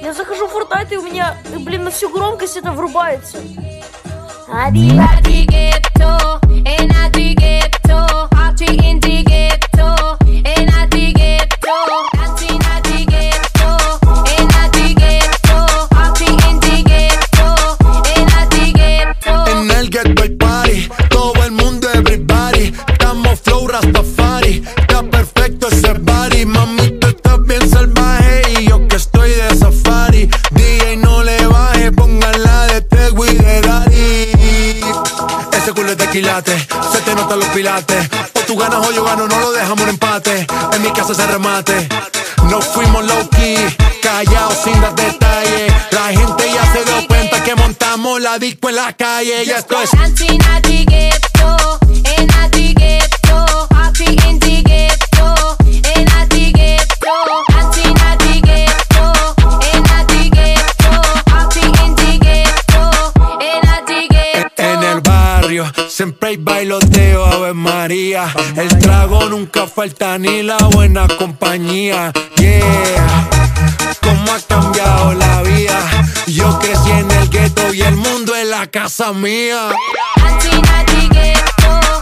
Я захожу в Fortnite, и у меня, блин, на всю громкость это врубается. En el Ghetto hay party, todo el mundo, everybody. Estamos flow Rastafari, está perfecto ese body. Mami, tú estás bien salvaje y yo que estoy de safari. DJ no le baje, póngala de Tego y de Daddy. Ese culo es de quilate, se te notan los pilates. O tú ganas o yo gano, no lo dejamos en empate. En mi casa se remate. Nos fuimos low key, callados sin dar detalles. La gente ya se dio cuenta que montamos la disco en la calle. Y esto es en el barrio, siempre hay bailoteo, Ave María. El trago nunca falta ni la buena compañía. Yeah, cómo ha cambiado la vida. Yo crecí en el gueto y el mundo es la casa mía.